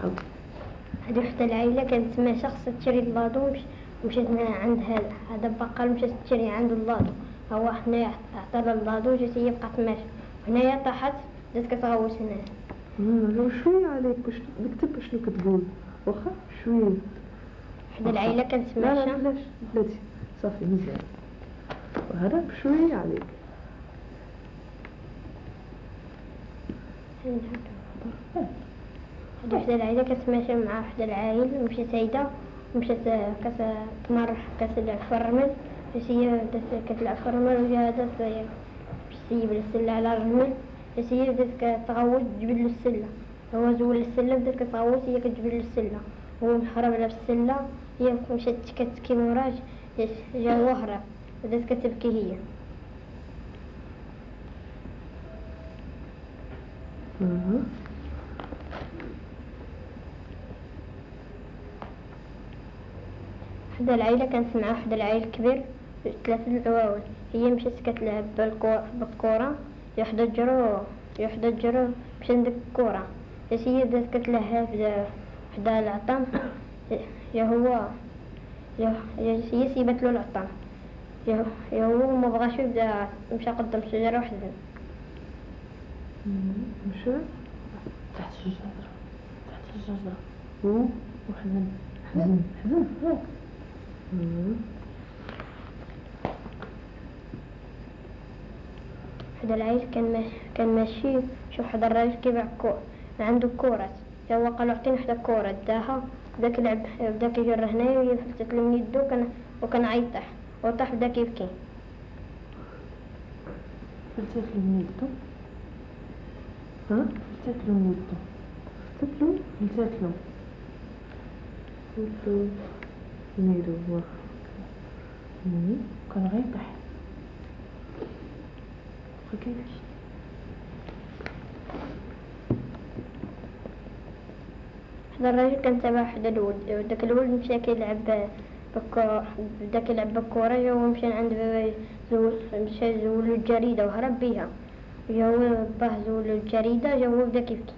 حاول. هذه وحدة العائلة كانت مع شخص تشري اللادو ومشيت عند هذا البقال مشات تشري عنده اللادو. هو حنايا عطاها اللادو جات هي بقات ماشية وهنايا طاحت بدات كتغوت هنايا. شوية عليك باش نكتب شنو كتقول واخا شوية. وحدة العائلة كانت ماشية. ماشية. لا بلاتي صافي مزيان وهذا بشوية عليك. هذه وحدة العائلة كانت ماشية مع وحدة العائلة ومشات هيدا ومشات كتمر كتلعب في الرمل. باش هي بدات كتلعب في الرمل وجا هذا باش تسيب السلة على الرمل. باش هي بدات كتغوت تجبد له السلة. هو زول السلة بدات كتغوت هي كتجبد له السلة. هو هرب على السلة هي مشات كتبكي وراه جا هو هرب بدات كتبكي هي. وحدة العائلة كانت مع وحدة العائلة كبير 3 العواول. هي مشات كتلعب بالكرة يحدى الجرو مشى عندك الكرة. هي بدات كتلهى حدا العطام. هي سيبت له العطام. هو ما بغاش يبدا مشى قدام شجرة وحده. مشى تحت الشجرة وحزن. وحدة العائلة كان ماشي شوف حدا الراجل كيبيع عنده كورات. هو قال اعطيني حدا كورة داها بدا كيجر هنايا وهي فلتت له من يدو وكان عيطح وطاح بدا كيبكي. فلتت له من يدو. فلتت له من يدو. فلتت له ميرو كان غيطيح. كيفاش هذا الراجل كان تبع حدا الولد وداك الولد مشى كيلعب بدا كيلعب بالكرة. هو مشى عند بابا مشى زولو الجريدة وهرب بيها. هو باه زولو الجريدة جا هو بدا كيبكي.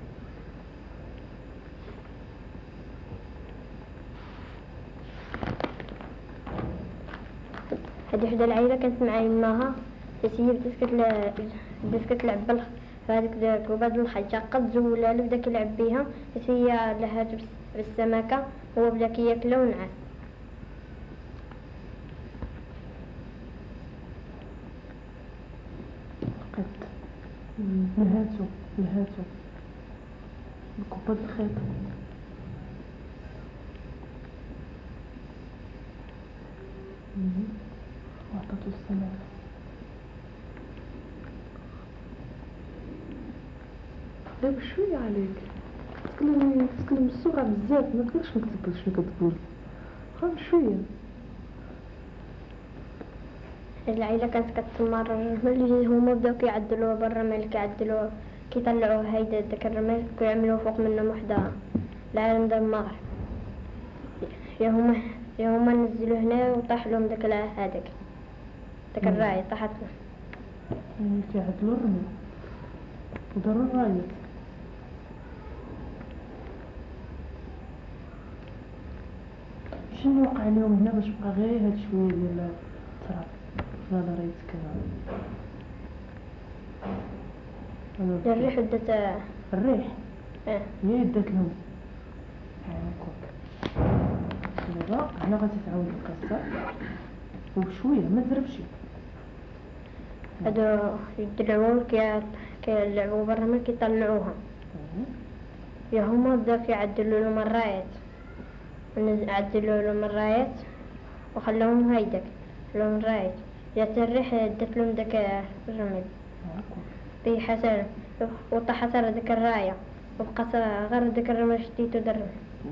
هذه وحدة العائلة كانت مع يماها بس هي بدات كتلعب هذيك وبعد الحاجة قد زولها بدا كيلعب بيها بس هي لهات بالسمكة هو بدا كياكلها ونعس. قد لهاتو بكبة الخيط. وعطاتو السمكة. دابا شوية عليك تتكلم بسرعة بزاف ما تقدرش نكتب شنو كتقول. خا شوية. العائلة كانت كتمرر ملي هما بداو كيعدلوها برا ملي كيطلعوه هيدا داك الرمل كيعملوه فوق منهم وحدة العالم دمار. يا هما نزلوا هنا وطاح لهم داك داك الراية طاحت له. كيعدلوا الرمل وداروا الراية. شنو وقع لهم هنا باش بقى غير هاد شوية ديال التراب لا ريت كذا. الريح بدات الريح هي دات لهم. دابا هنا غادي تعاود القصة وبشوية ما تزربش. هادو يدلعون كيلعبوا برا ما كيطلعوها. يا هما بداو كيعدلوا لهم الرايات عدلوا لهم الرايات وخلاهم هيداك لهم الرايات. جات الريح دات لهم داك الرمل حسن وطاحت على داك الراية وبقات غير داك الرمل شديتو درب.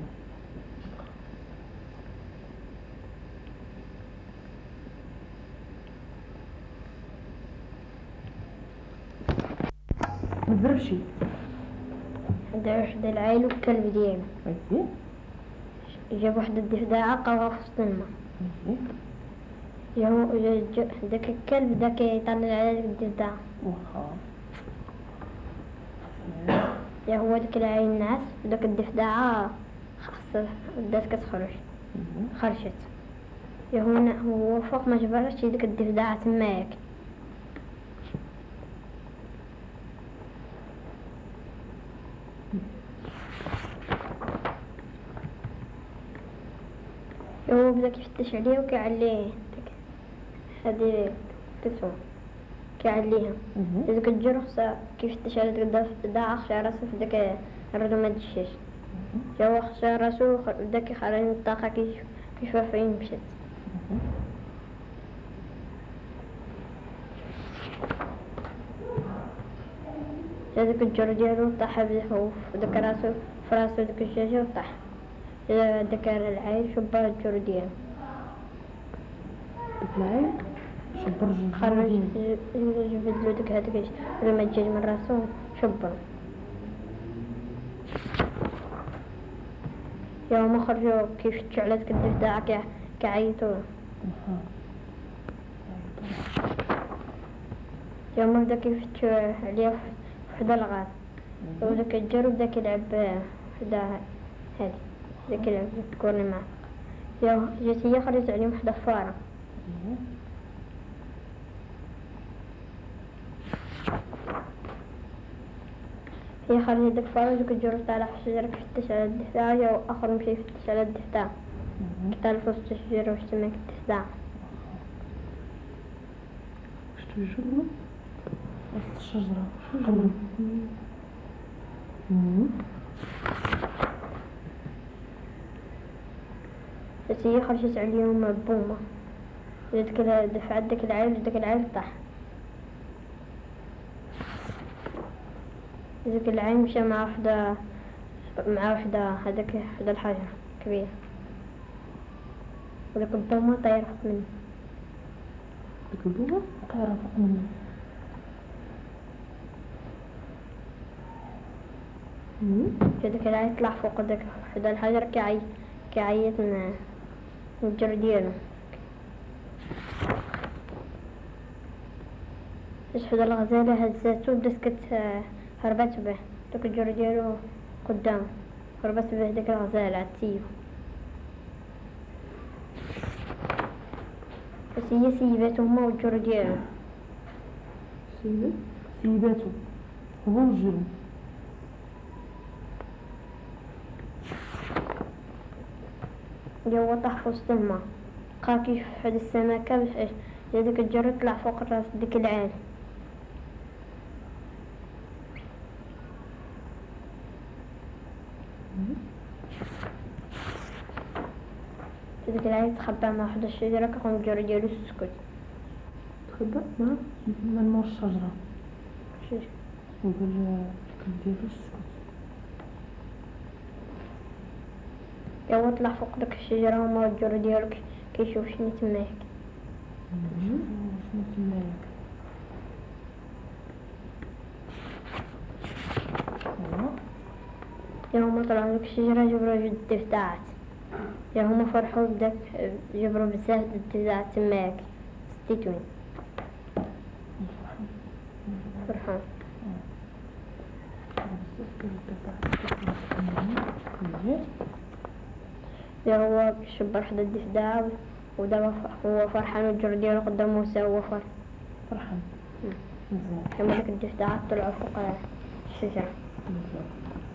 ما تزربش. هدا وحدة العائلة والكلب ديالو جاب واحد الضفدعة قاوها في وسط الماء. داك الكلب دا كيطلع على ديك الضفدعة. واخا يا هو ديك العين النعاس وداك الضفدعة خاص بدات كتخرج خرجت. يا هو فوق ما جبرتش ديك الضفدعة تماك. هو بدا كيفتش عليه وكيعليه هادي كتسوى كيعليها. ديك الجرس كيفتش على ديك الضفدعة خشى راسو في داك الردمة د الشاش. جا هو خشى راسو بدا كيخرج من الطاقة كيشوف فين مشات. هذاك الجر ديالو طاح بزاف وداك راسو فراسو داك الشاشة وطاح. داك العين شبر الجر ديالو العين شبر خرج جبدلو داك هاداك لما جاج من راسو شبر. يا هما خرجوا كيفتشوا على داك الضفدعة كيعيطوا. يا هما بدا كيفتشوا عليه فحدا الغار وداك الجر بدا كيلعب حدا هادي بدا كيلعب كورني معاه. يا جات هي خرجت عليهم وحده فارة. هي خرجت داك الفارة وداك الجر طالع في الشجرة كيفتش على الضفدعة. جا آخر مشى يفتش على الضفدعة كيطالع في وسط الشجرة واش تماك الضفدعة. واش توجدنا وسط الشجرة شو بس هي خرجت عليهم بومة دفعت داك العيل وداك العيل طاح. داك العيل مشى مع وحدة هداك حدا الحجر كبير وداك البومة طايرة فوق منه. ديك البومة طايرة فوق منه. داك العيل طلع فوق داك حدا الحجر كيعيط من الجر ديالو. باش حدا الغزالة هزاتو بدات هربات به داك الجر ديالو قدام هربات به داك الغزالة عتيو. بس هي سيباتو هما والجر ديالو. سيباتو هو والجر. هو طاح في وسط الماء بقى كيشوف هاد السمكة باش داك الجر طلع فوق راس ديك العين. ديك العين تخبى مع واحد الشجرة كيقوم الجر ديالو يسكت. تخبى من مور الشجرة شوف وقال الكلب ديالو يسكت. هو طلع فوق داك الشجرة وما الجر ديالو كيشوف شنو تماك. شنو تماك؟ يا هما طلعوا داك الشجرة جبروا جوج الضفدعات. يا هما فرحوا بداك جبروا بزاف د الضفدعات تماك ستيتوين فرحان. يا هو شبر حدا الضفدعة ودابا هو فرحان والجر ديالو قدامه هو فرحان. مزيان. كما داك الضفدعات طلعوا فوق الشجرة. مزيان.